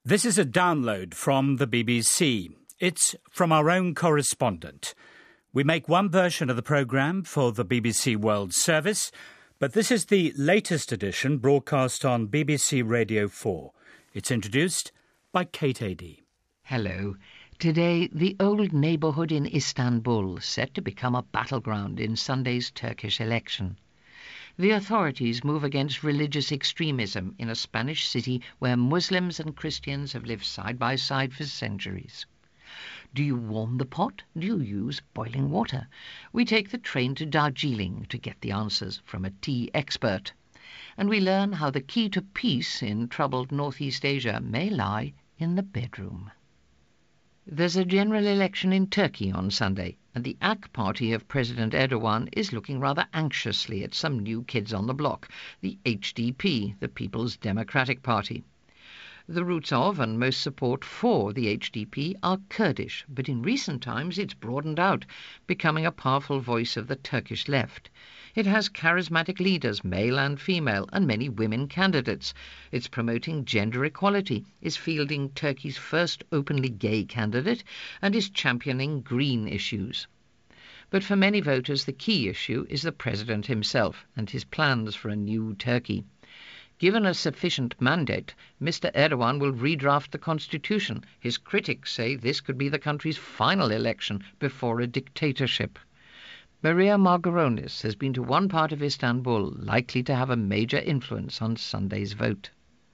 This is a download from the BBC. It's from our own correspondent. We make one version of the programme for the BBC World Service, but this is the latest edition broadcast on BBC Radio 4. It's introduced by Kate Adie. Hello. Today, the old neighbourhood in Istanbul set to become a battleground in Sunday's Turkish election. The authorities move against religious extremism in a Spanish city where Muslims and Christians have lived side by side for centuries. Do you warm the pot? Do you use boiling water? We take the train to Darjeeling to get the answers from a tea expert. And we learn how the key to peace in troubled Northeast Asia may lie in the bedroom. There's a general election in Turkey on Sunday, and the AK party of President Erdogan is looking rather anxiously at some new kids on the block, the HDP, the People's Democratic Party. The roots of and most support for the HDP are Kurdish, but in recent times it's broadened out, becoming a powerful voice of the Turkish left. It has charismatic leaders, male and female, and many women candidates. It's promoting gender equality, is fielding Turkey's first openly gay candidate, and is championing green issues. But for many voters, the key issue is the president himself and his plans for a new Turkey. Given a sufficient mandate, Mr. Erdogan will redraft the constitution. His critics say this could be the country's final election before a dictatorship. Maria Margaronis has been to one part of Istanbul, likely to have a major influence on Sunday's vote.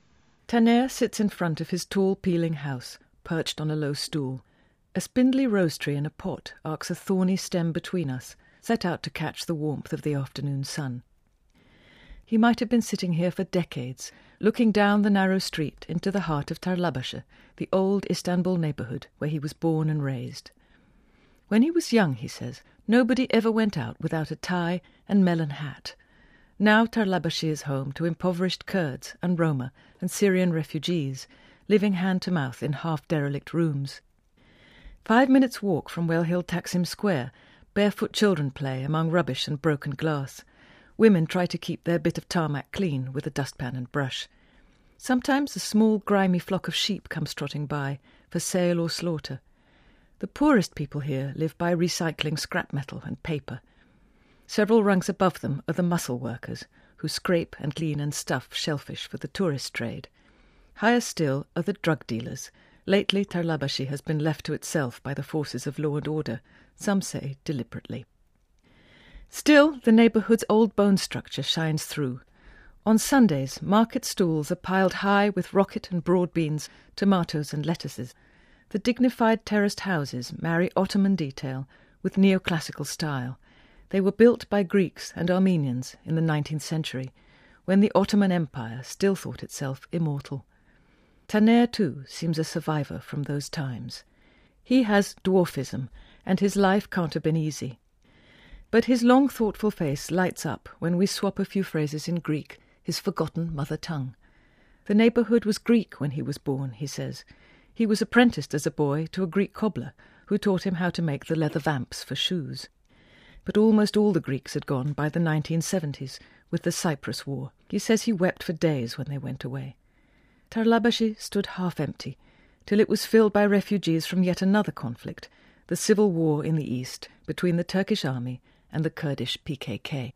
Taner sits in front of his tall peeling house, perched on a low stool. A spindly rose tree in a pot arcs a thorny stem between us, set out to catch the warmth of the afternoon sun. He might have been sitting here for decades, looking down the narrow street into the heart of Tarlabaşı, the old Istanbul neighbourhood where he was born and raised. When he was young, he says, nobody ever went out without a tie and melon hat. Now Tarlabaşı is home to impoverished Kurds and Roma and Syrian refugees, living hand-to-mouth in half-derelict rooms. 5 minutes' walk from well-heeled Taksim Square, barefoot children play among rubbish and broken glass. Women try to keep their bit of tarmac clean with a dustpan and brush. Sometimes a small, grimy flock of sheep comes trotting by, for sale or slaughter. The poorest people here live by recycling scrap metal and paper. Several rungs above them are the mussel workers, who scrape and clean and stuff shellfish for the tourist trade. Higher still are the drug dealers. Lately Tarlabaşı has been left to itself by the forces of law and order, some say deliberately. Still, the neighbourhood's old bone structure shines through. On Sundays, market stalls are piled high with rocket and broad beans, tomatoes and lettuces. The dignified terraced houses marry Ottoman detail with neoclassical style. They were built by Greeks and Armenians in the 19th century, when the Ottoman Empire still thought itself immortal. Taner, too, seems a survivor from those times. He has dwarfism, and his life can't have been easy. But his long, thoughtful face lights up when we swap a few phrases in Greek, his forgotten mother tongue. The neighbourhood was Greek when he was born, he says. He was apprenticed as a boy to a Greek cobbler who taught him how to make the leather vamps for shoes. But almost all the Greeks had gone by the 1970s with the Cyprus War. He says he wept for days when they went away. Tarlabaşı stood half empty, till it was filled by refugees from yet another conflict, the civil war in the east between the Turkish army and the Kurdish PKK.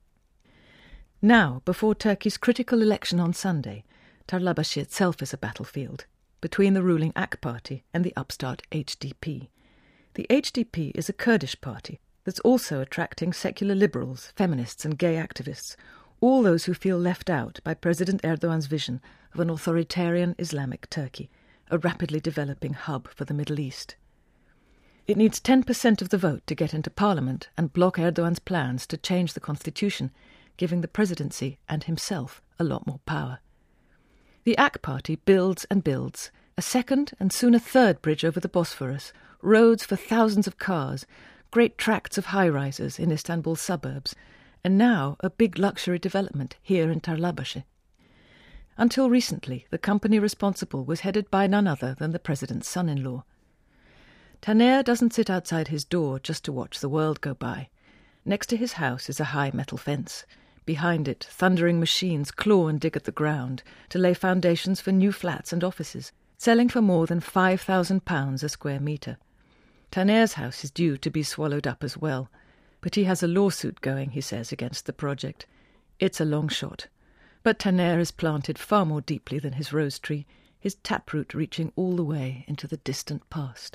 Now, before Turkey's critical election on Sunday, Tarlabaşı itself is a battlefield, between the ruling AK party and the upstart HDP. The HDP is a Kurdish party that's also attracting secular liberals, feminists and gay activists, all those who feel left out by President Erdogan's vision of an authoritarian Islamic Turkey, a rapidly developing hub for the Middle East. It needs 10% of the vote to get into Parliament and block Erdogan's plans to change the constitution, giving the presidency and himself a lot more power. The AK party builds and builds, a second and soon a third bridge over the Bosphorus, roads for thousands of cars, great tracts of high-rises in Istanbul's suburbs, and now a big luxury development here in Tarlabaşı. Until recently, the company responsible was headed by none other than the president's son-in-law. Taner doesn't sit outside his door just to watch the world go by. Next to his house is a high metal fence. Behind it, thundering machines claw and dig at the ground to lay foundations for new flats and offices. selling for more than £5,000 a square metre. Taner's house is due to be swallowed up as well, but he has a lawsuit going, he says, against the project. It's a long shot, but Taner is planted far more deeply than his rose tree, his taproot reaching all the way into the distant past.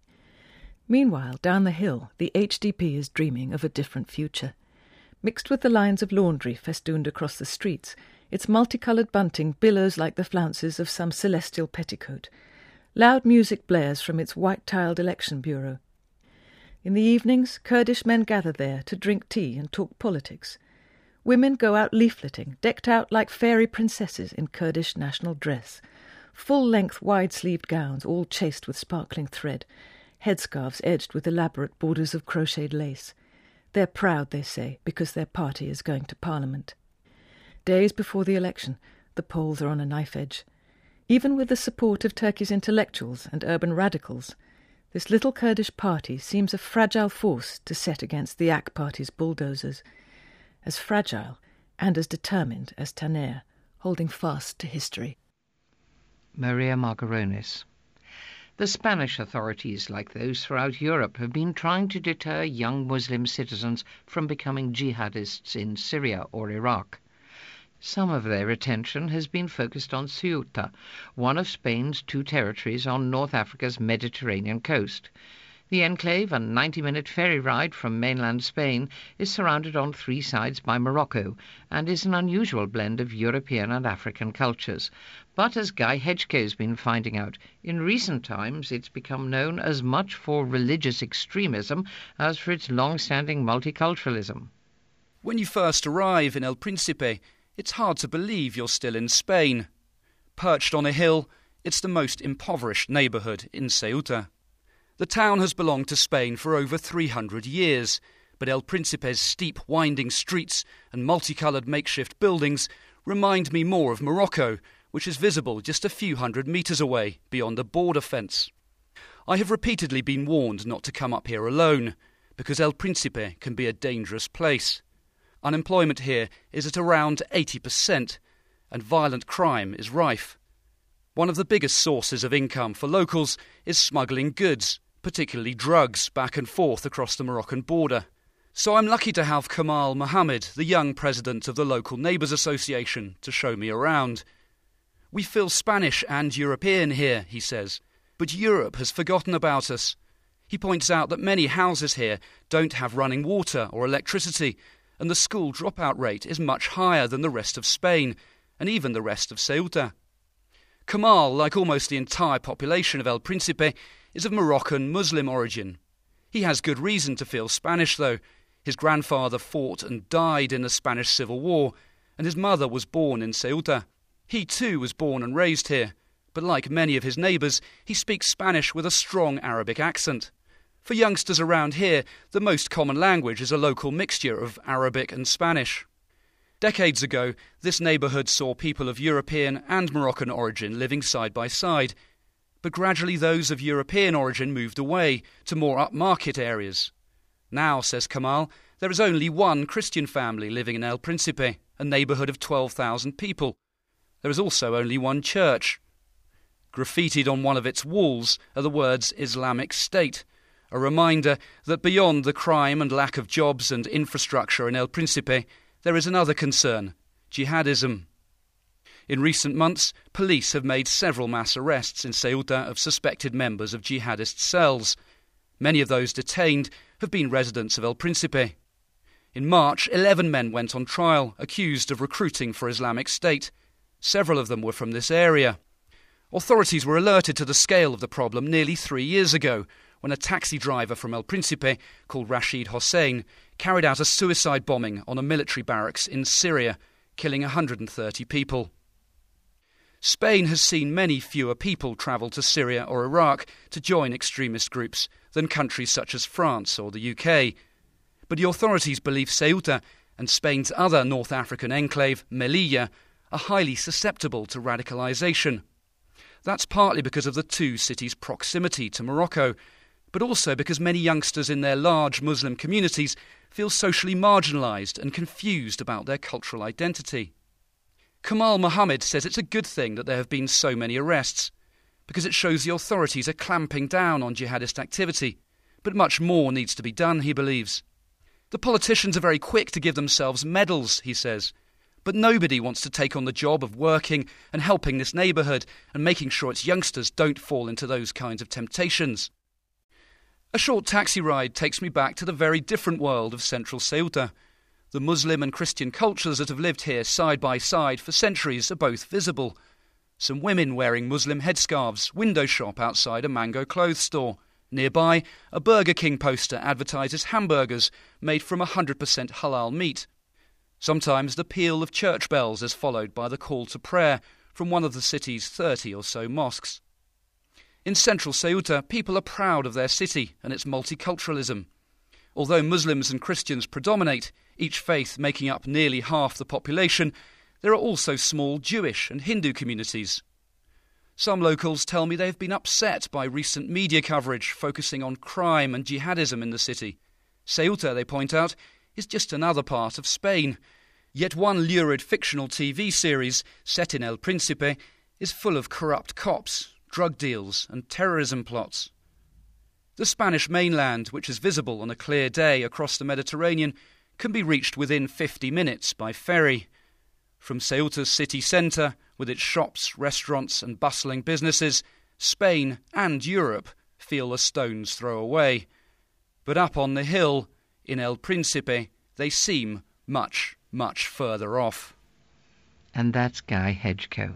Meanwhile, down the hill, the HDP is dreaming of a different future. Mixed with the lines of laundry festooned across the streets, its multicoloured bunting billows like the flounces of some celestial petticoat. Loud music blares from its white-tiled election bureau. In the evenings, Kurdish men gather there to drink tea and talk politics. Women go out leafleting, decked out like fairy princesses in Kurdish national dress. Full-length, wide-sleeved gowns, all chased with sparkling thread. Headscarves edged with elaborate borders of crocheted lace. They're proud, they say, because their party is going to Parliament. Days before the election, the polls are on a knife edge. Even with the support of Turkey's intellectuals and urban radicals, this little Kurdish party seems a fragile force to set against the AK Party's bulldozers. As fragile and as determined as Taner, holding fast to history. Maria Margaronis. The Spanish authorities, like those throughout Europe, have been trying to deter young Muslim citizens from becoming jihadists in Syria or Iraq. Some of their attention has been focused on Ceuta, one of Spain's 2 territories on North Africa's Mediterranean coast. The enclave, a 90-minute ferry ride from mainland Spain, is surrounded on 3 sides by Morocco and is an unusual blend of European and African cultures. But as Guy Hedgeko has been finding out, in recent times it's become known as much for religious extremism as for its long-standing multiculturalism. When you first arrive in El Príncipe, it's hard to believe you're still in Spain. Perched on a hill, it's the most impoverished neighbourhood in Ceuta. The town has belonged to Spain for over 300 years, but El Príncipe's steep, winding streets and multicoloured makeshift buildings remind me more of Morocco, which is visible just a few hundred metres away beyond a border fence. I have repeatedly been warned not to come up here alone, because El Príncipe can be a dangerous place. Unemployment here is at around 80%, and violent crime is rife. One of the biggest sources of income for locals is smuggling goods, particularly drugs, back and forth across the Moroccan border. So I'm lucky to have Kamal Mohammed, the young president of the local Neighbours Association, to show me around. We feel Spanish and European here, he says, but Europe has forgotten about us. He points out that many houses here don't have running water or electricity, and the school dropout rate is much higher than the rest of Spain, and even the rest of Ceuta. Kamal, like almost the entire population of El Príncipe, is of Moroccan Muslim origin. He has good reason to feel Spanish, though. His grandfather fought and died in the Spanish Civil War, and his mother was born in Ceuta. He too was born and raised here, but like many of his neighbours, he speaks Spanish with a strong Arabic accent. For youngsters around here, the most common language is a local mixture of Arabic and Spanish. Decades ago, this neighbourhood saw people of European and Moroccan origin living side by side, but gradually those of European origin moved away to more upmarket areas. Now, says Kamal, there is only one Christian family living in El Príncipe, a neighbourhood of 12,000 people. There is also only one church. Graffitied on one of its walls are the words Islamic State, a reminder that beyond the crime and lack of jobs and infrastructure in El Príncipe, there is another concern, jihadism. In recent months, police have made several mass arrests in Ceuta of suspected members of jihadist cells. Many of those detained have been residents of El Príncipe. In March, 11 men went on trial, accused of recruiting for Islamic State. Several of them were from this area. Authorities were alerted to the scale of the problem nearly 3 years ago, when a taxi driver from El Príncipe, called Rashid Hossein, carried out a suicide bombing on a military barracks in Syria, killing 130 people. Spain has seen many fewer people travel to Syria or Iraq to join extremist groups than countries such as France or the UK. But the authorities believe Ceuta and Spain's other North African enclave, Melilla, are highly susceptible to radicalisation. That's partly because of the two cities' proximity to Morocco, but also because many youngsters in their large Muslim communities feel socially marginalised and confused about their cultural identity. Kamal Mohammed says it's a good thing that there have been so many arrests, because it shows the authorities are clamping down on jihadist activity. But much more needs to be done, he believes. The politicians are very quick to give themselves medals, he says. But nobody wants to take on the job of working and helping this neighbourhood and making sure its youngsters don't fall into those kinds of temptations. A short taxi ride takes me back to the very different world of central Ceuta. The Muslim and Christian cultures that have lived here side by side for centuries are both visible. Some women wearing Muslim headscarves window shop outside a Mango clothes store. Nearby, a Burger King poster advertises hamburgers made from 100% halal meat. Sometimes the peal of church bells is followed by the call to prayer from one of the city's 30 or so mosques. In central Ceuta, people are proud of their city and its multiculturalism. Although Muslims and Christians predominate, each faith making up nearly half the population, there are also small Jewish and Hindu communities. Some locals tell me they've been upset by recent media coverage focusing on crime and jihadism in the city. Ceuta, they point out, is just another part of Spain. Yet one lurid fictional TV series set in El Príncipe is full of corrupt cops, drug deals and terrorism plots. The Spanish mainland, which is visible on a clear day across the Mediterranean, can be reached within 50 minutes by ferry. From Ceuta's city centre, with its shops, restaurants and bustling businesses, Spain and Europe feel a stone's throw away. But up on the hill, in El Príncipe, they seem much, much further off. And that's Guy Hedgecoe.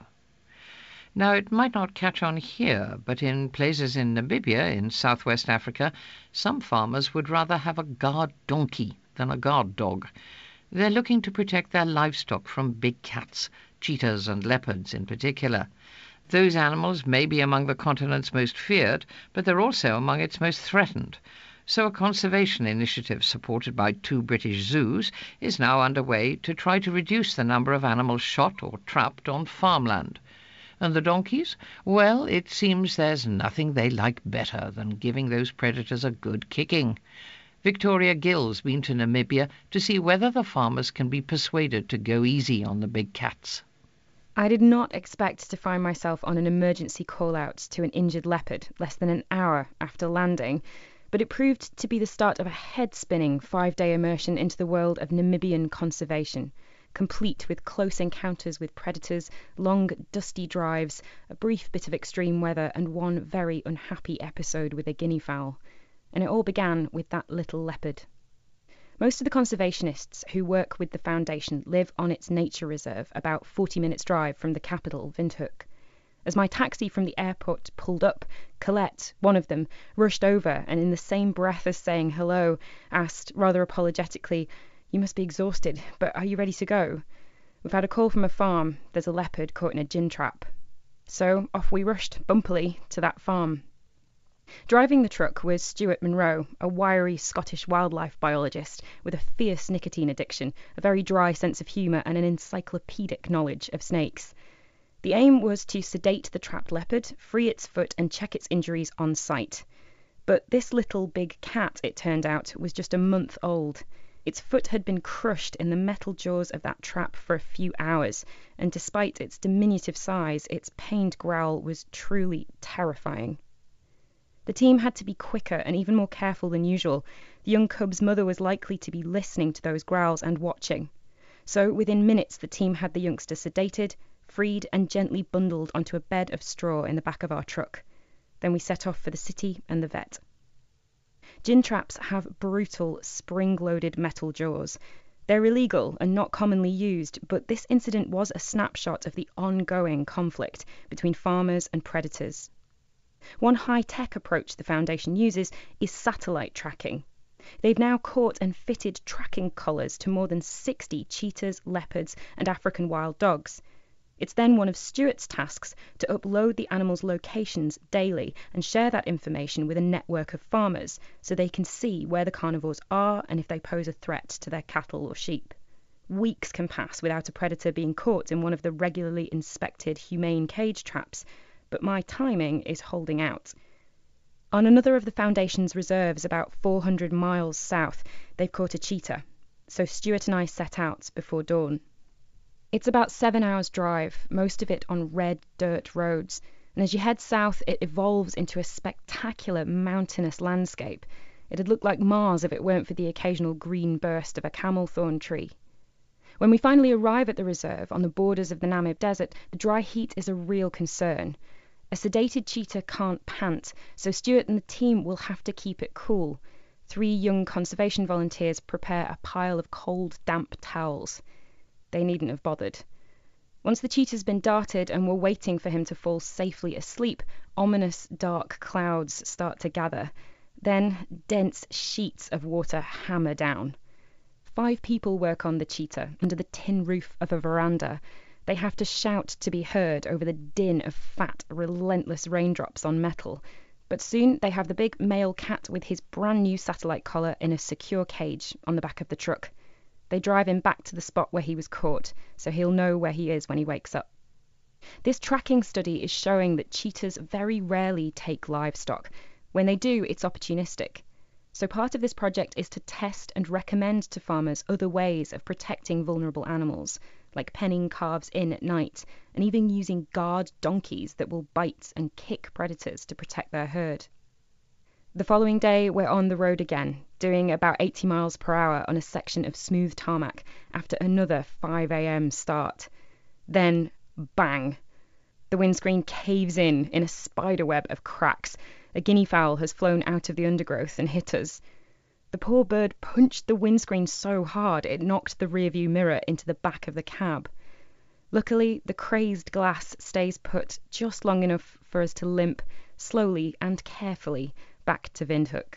Now, it might not catch on here, but in places in Namibia, in southwest Africa, some farmers would rather have a guard donkey than a guard dog. They're looking to protect their livestock from big cats, cheetahs and leopards in particular. Those animals may be among the continent's most feared, but they're also among its most threatened. So a conservation initiative supported by 2 British zoos is now underway to try to reduce the number of animals shot or trapped on farmland. And the donkeys? Well, it seems there's nothing they like better than giving those predators a good kicking. Victoria Gill's been to Namibia to see whether the farmers can be persuaded to go easy on the big cats. I did not expect to find myself on an emergency call-out to an injured leopard less than an hour after landing, but it proved to be the start of a head-spinning 5-day immersion into the world of Namibian conservation, complete with close encounters with predators, long, dusty drives, a brief bit of extreme weather, and one very unhappy episode with a guinea fowl. And it all began with that little leopard. Most of the conservationists who work with the foundation live on its nature reserve, about 40 minutes' drive from the capital, Windhoek. As my taxi from the airport pulled up, Colette, one of them, rushed over and in the same breath as saying hello, asked, rather apologetically, "You must be exhausted, but are you ready to go? We've had a call from a farm. There's a leopard caught in a gin trap." So off we rushed, bumpily, to that farm. Driving the truck was Stuart Munro, a wiry Scottish wildlife biologist with a fierce nicotine addiction, a very dry sense of humour and an encyclopedic knowledge of snakes. The aim was to sedate the trapped leopard, free its foot and check its injuries on site. But this little big cat, it turned out, was just a month old. Its foot had been crushed in the metal jaws of that trap for a few hours, and despite its diminutive size, its pained growl was truly terrifying. The team had to be quicker and even more careful than usual. The young cub's mother was likely to be listening to those growls and watching. So within minutes the team had the youngster sedated, freed and gently bundled onto a bed of straw in the back of our truck. Then we set off for the city and the vet. Gin traps have brutal, spring-loaded metal jaws. They're illegal and not commonly used, but this incident was a snapshot of the ongoing conflict between farmers and predators. One high-tech approach the Foundation uses is satellite tracking. They've now caught and fitted tracking collars to more than 60 cheetahs, leopards and African wild dogs. It's then one of Stuart's tasks to upload the animals' locations daily and share that information with a network of farmers so they can see where the carnivores are and if they pose a threat to their cattle or sheep. Weeks can pass without a predator being caught in one of the regularly inspected humane cage traps, but my timing is holding out. On another of the Foundation's reserves, about 400 miles south, they've caught a cheetah, so Stuart and I set out before dawn. It's about 7 hours' drive, most of it on red dirt roads, and as you head south, it evolves into a spectacular mountainous landscape. It'd look like Mars if it weren't for the occasional green burst of a camel thorn tree. When we finally arrive at the reserve on the borders of the Namib Desert, the dry heat is a real concern. A sedated cheetah can't pant, so Stuart and the team will have to keep it cool. 3 young conservation volunteers prepare a pile of cold, damp towels. They needn't have bothered. Once the cheetah's been darted and we're waiting for him to fall safely asleep, ominous dark clouds start to gather. Then dense sheets of water hammer down. 5 people work on the cheetah under the tin roof of a veranda. They have to shout to be heard over the din of fat, relentless raindrops on metal. But soon they have the big male cat with his brand new satellite collar in a secure cage on the back of the truck. They drive him back to the spot where he was caught, so he'll know where he is when he wakes up. This tracking study is showing that cheetahs very rarely take livestock. When they do, it's opportunistic. So part of this project is to test and recommend to farmers other ways of protecting vulnerable animals, like penning calves in at night, and even using guard donkeys that will bite and kick predators to protect their herd. The following day, we're on the road again, doing about 80 miles per hour on a section of smooth tarmac after another 5 a.m. start. Then, bang! The windscreen caves in a spiderweb of cracks. A guinea fowl has flown out of the undergrowth and hit us. The poor bird punched the windscreen so hard it knocked the rearview mirror into the back of the cab. Luckily, the crazed glass stays put just long enough for us to limp, slowly and carefully, back to Windhoek.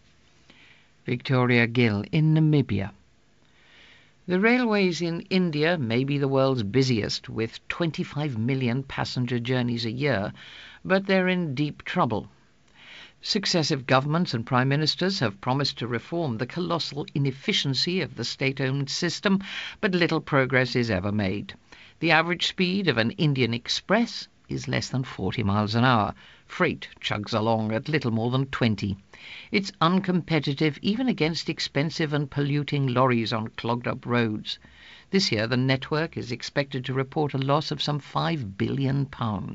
Victoria Gill in Namibia. The railways in India may be the world's busiest, with 25 million passenger journeys a year, but they're in deep trouble. Successive governments and prime ministers have promised to reform the colossal inefficiency of the state-owned system, but little progress is ever made. The average speed of an Indian express is less than 40 miles an hour. Freight chugs along at little more than 20. It's uncompetitive even against expensive and polluting lorries on clogged-up roads. This year the network is expected to report a loss of some £5 billion.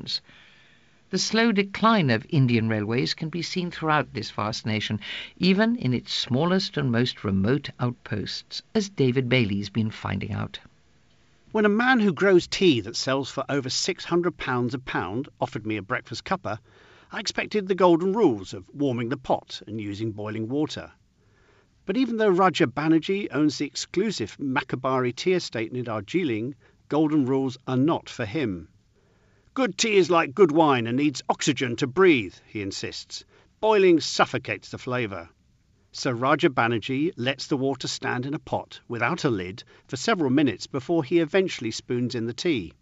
The slow decline of Indian railways can be seen throughout this vast nation, even in its smallest and most remote outposts, as David Bailey's been finding out. When a man who grows tea that sells for over £600 a pound offered me a breakfast cuppa, I expected the golden rules of warming the pot and using boiling water. But even though Raja Banerjee owns the exclusive Makabari tea estate near Darjeeling, golden rules are not for him. Good tea is like good wine and needs oxygen to breathe, he insists. Boiling suffocates the flavour. So Raja Banerjee lets the water stand in a pot without a lid for several minutes before he eventually spoons in the tea.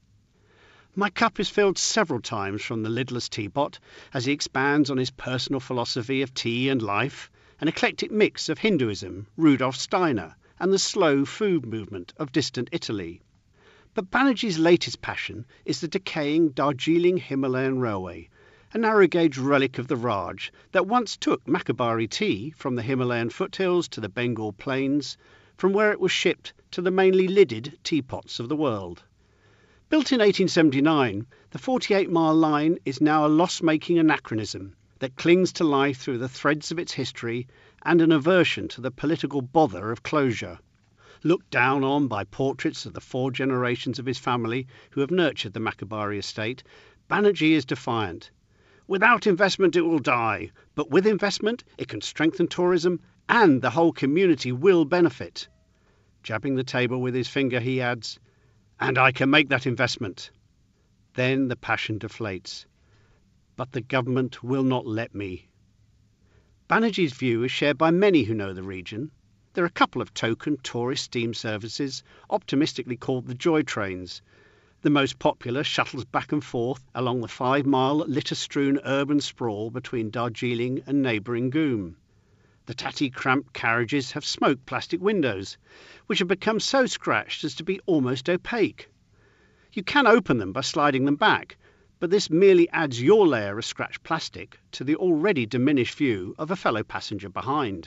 My cup is filled several times from the lidless teapot as he expands on his personal philosophy of tea and life, an eclectic mix of Hinduism, Rudolf Steiner, and the slow food movement of distant Italy. But Banerjee's latest passion is the decaying Darjeeling Himalayan Railway, a narrow-gauge relic of the Raj that once took Makabari tea from the Himalayan foothills to the Bengal plains, from where it was shipped to the mainly lidded teapots of the world. Built in 1879, the 48-mile line is now a loss-making anachronism that clings to life through the threads of its history and an aversion to the political bother of closure. Looked down on by portraits of the 4 generations of his family who have nurtured the Makabari estate, Banerjee is defiant. Without investment it will die, but with investment it can strengthen tourism and the whole community will benefit. Jabbing the table with his finger, he adds, "And I can make that investment." Then the passion deflates. But the government will not let me. Banerjee's view is shared by many who know the region. There are a couple of token tourist steam services, optimistically called the Joy Trains. The most popular shuttles back and forth along the 5-mile litter-strewn urban sprawl between Darjeeling and neighbouring Goom. The tatty cramped carriages have smoked plastic windows, which have become so scratched as to be almost opaque. You can open them by sliding them back, but this merely adds your layer of scratched plastic to the already diminished view of a fellow passenger behind.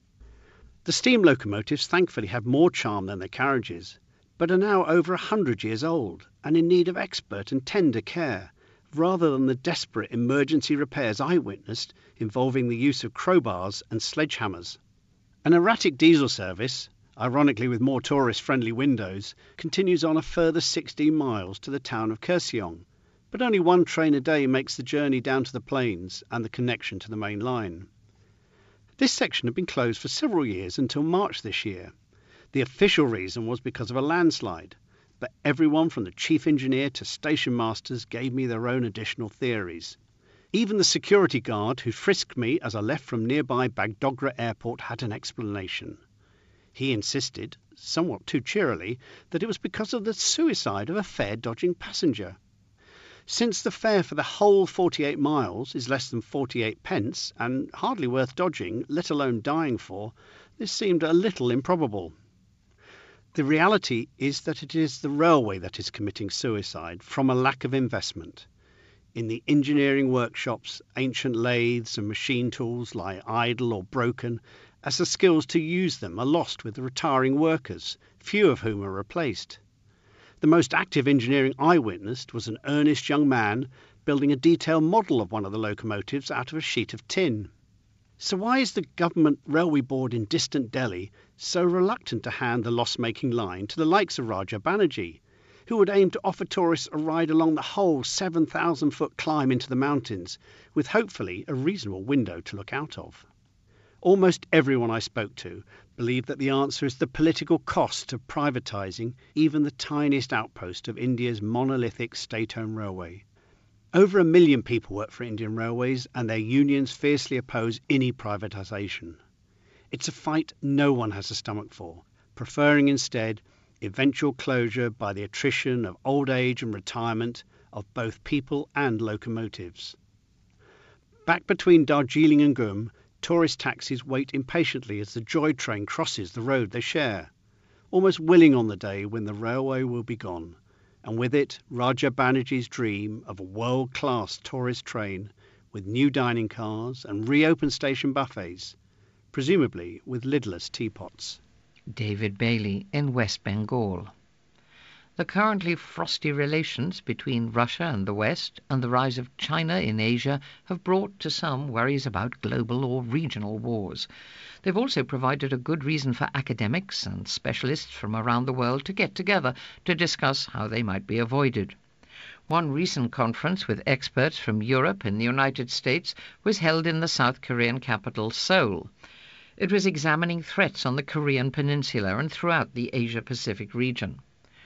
The steam locomotives thankfully have more charm than their carriages, but are now over 100 years old and in need of expert and tender care, rather than the desperate emergency repairs I witnessed involving the use of crowbars and sledgehammers. An erratic diesel service, ironically with more tourist-friendly windows, continues on a further 16 miles to the town of Kurseong, but only one train a day makes the journey down to the plains and the connection to the main line. This section had been closed for several years until March this year. The official reason was because of a landslide, but everyone from the chief engineer to station masters gave me their own additional theories. Even the security guard who frisked me as I left from nearby Bagdogra Airport had an explanation. He insisted, somewhat too cheerily, that it was because of the suicide of a fare-dodging passenger. Since the fare for the whole 48 miles is less than 48 pence and hardly worth dodging, let alone dying for, this seemed a little improbable. The reality is that it is the railway that is committing suicide from a lack of investment. In the engineering workshops, ancient lathes and machine tools lie idle or broken, as the skills to use them are lost with the retiring workers, few of whom are replaced. The most active engineering I witnessed was an earnest young man building a detailed model of one of the locomotives out of a sheet of tin. So why is the government railway board in distant Delhi so reluctant to hand the loss-making line to the likes of Raja Banerjee, who would aim to offer tourists a ride along the whole 7,000-foot climb into the mountains, with hopefully a reasonable window to look out of? Almost everyone I spoke to believed that the answer is the political cost of privatising even the tiniest outpost of India's monolithic state-owned railway. Over 1 million people work for Indian Railways, and their unions fiercely oppose any privatisation. It's a fight no one has a stomach for, preferring instead eventual closure by the attrition of old age and retirement of both people and locomotives. Back between Darjeeling and Gum, tourist taxis wait impatiently as the Joy train crosses the road they share, almost willing on the day when the railway will be gone, and with it Raja Banerjee's dream of a world-class tourist train with new dining cars and reopened station buffets, presumably with lidless teapots. David Bailey in West Bengal. The currently frosty relations between Russia and the West and the rise of China in Asia have brought to some worries about global or regional wars. They've also provided a good reason for academics and specialists from around the world to get together to discuss how they might be avoided. One recent conference with experts from Europe and the United States was held in the South Korean capital, Seoul. It was examining threats on the Korean peninsula and throughout the Asia-Pacific region.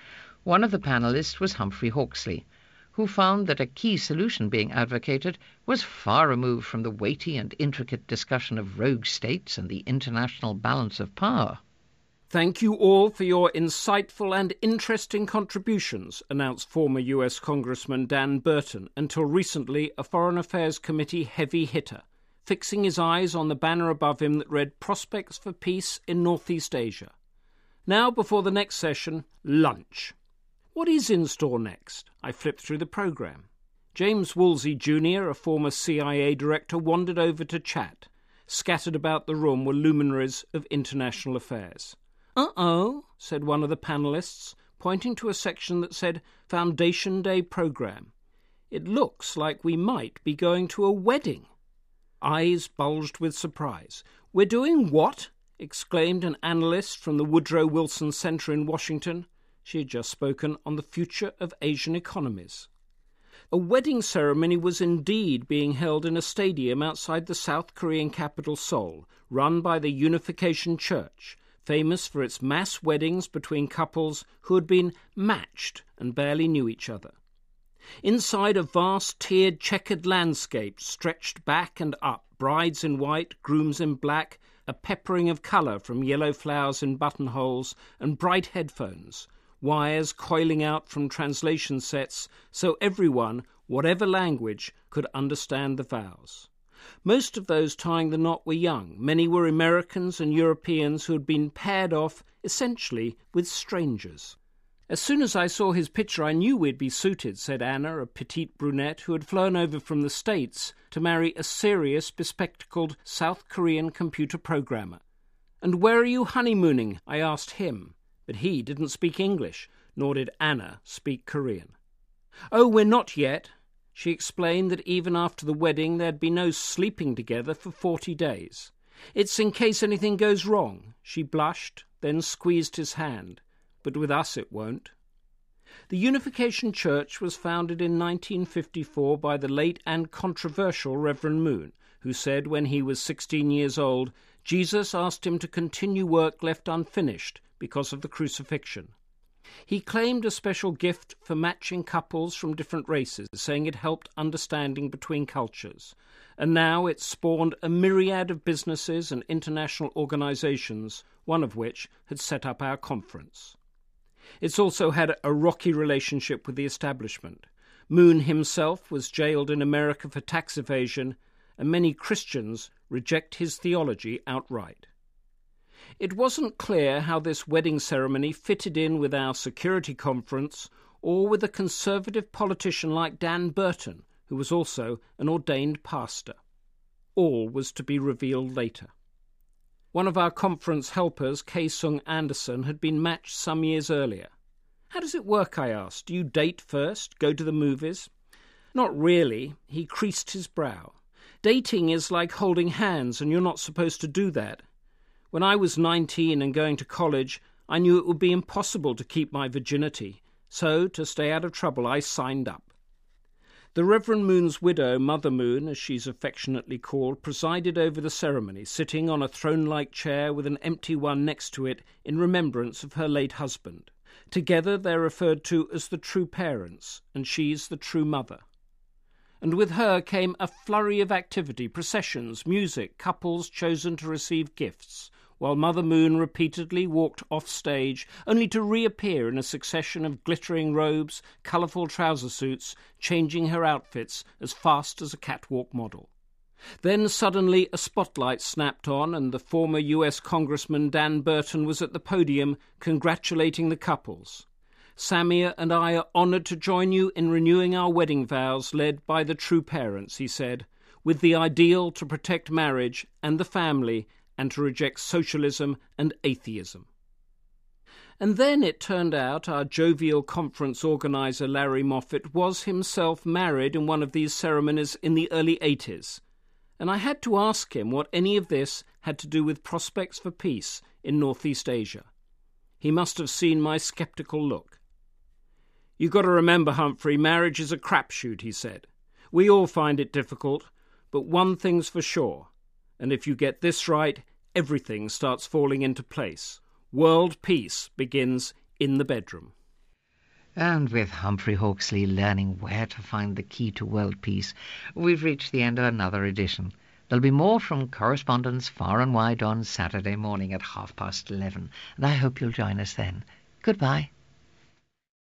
One of the panelists was Humphrey Hawksley, who found that a key solution being advocated was far removed from the weighty and intricate discussion of rogue states and the international balance of power. Thank you all for your insightful and interesting contributions, announced former US Congressman Dan Burton, until recently a Foreign Affairs Committee heavy hitter, fixing his eyes on the banner above him that read Prospects for Peace in Northeast Asia. Now, before the next session, lunch. What is in store next? I flipped through the programme. James Woolsey Jr., a former CIA director, wandered over to chat. Scattered about the room were luminaries of international affairs. "Uh-oh," said one of the panellists, pointing to a section that said Foundation Day Programme. "It looks like we might be going to a wedding." Eyes bulged with surprise. "We're doing what?" exclaimed an analyst from the Woodrow Wilson Center in Washington. She had just spoken on the future of Asian economies. A wedding ceremony was indeed being held in a stadium outside the South Korean capital Seoul, run by the Unification Church, famous for its mass weddings between couples who had been matched and barely knew each other. Inside, a vast tiered checkered landscape stretched back and up, brides in white, grooms in black, a peppering of colour from yellow flowers in buttonholes and bright headphones, wires coiling out from translation sets so everyone, whatever language, could understand the vows. Most of those tying the knot were young. Many were Americans and Europeans who had been paired off, essentially, with strangers. "As soon as I saw his picture, I knew we'd be suited," said Anna, a petite brunette who had flown over from the States to marry a serious, bespectacled South Korean computer programmer. "And where are you honeymooning?" I asked him. But he didn't speak English, nor did Anna speak Korean. "Oh, we're not yet." She explained that even after the wedding there'd be no sleeping together for 40 days. It's in case anything goes wrong. She blushed, then squeezed his hand. But with us it won't. The Unification Church was founded in 1954 by the late and controversial Reverend Moon, who said when he was 16 years old, Jesus asked him to continue work left unfinished because of the crucifixion. He claimed a special gift for matching couples from different races, saying it helped understanding between cultures. And now it's spawned a myriad of businesses and international organisations, one of which had set up our conference. It's also had a rocky relationship with the establishment. Moon himself was jailed in America for tax evasion, and many Christians reject his theology outright. It wasn't clear how this wedding ceremony fitted in with our security conference or with a conservative politician like Dan Burton, who was also an ordained pastor. All was to be revealed later. One of our conference helpers, Kay Sung Anderson, had been matched some years earlier. "How does it work?" I asked. "Do you date first, go to the movies?" "Not really." He creased his brow. "Dating is like holding hands, and you're not supposed to do that. When I was 19 and going to college, I knew it would be impossible to keep my virginity, so to stay out of trouble I signed up." The Reverend Moon's widow, Mother Moon, as she's affectionately called, presided over the ceremony, sitting on a throne-like chair with an empty one next to it in remembrance of her late husband. Together they're referred to as the true parents, and she's the true mother. And with her came a flurry of activity, processions, music, couples chosen to receive gifts, while Mother Moon repeatedly walked off stage, only to reappear in a succession of glittering robes, colourful trouser suits, changing her outfits as fast as a catwalk model. Then suddenly a spotlight snapped on, and the former US Congressman Dan Burton was at the podium congratulating the couples. "Samia and I are honoured to join you in renewing our wedding vows led by the true parents," he said, "with the ideal to protect marriage and the family and to reject socialism and atheism." And then it turned out our jovial conference organiser Larry Moffat was himself married in one of these ceremonies in the early 80s, and I had to ask him what any of this had to do with prospects for peace in Northeast Asia. He must have seen my sceptical look. "You've got to remember, Humphrey, marriage is a crapshoot," he said. "We all find it difficult, but one thing's for sure, and if you get this right, everything starts falling into place. World peace begins in the bedroom." And with Humphrey Hawksley learning where to find the key to world peace, we've reached the end of another edition. There'll be more from correspondents far and wide on Saturday morning at 11:30, and I hope you'll join us then. Goodbye.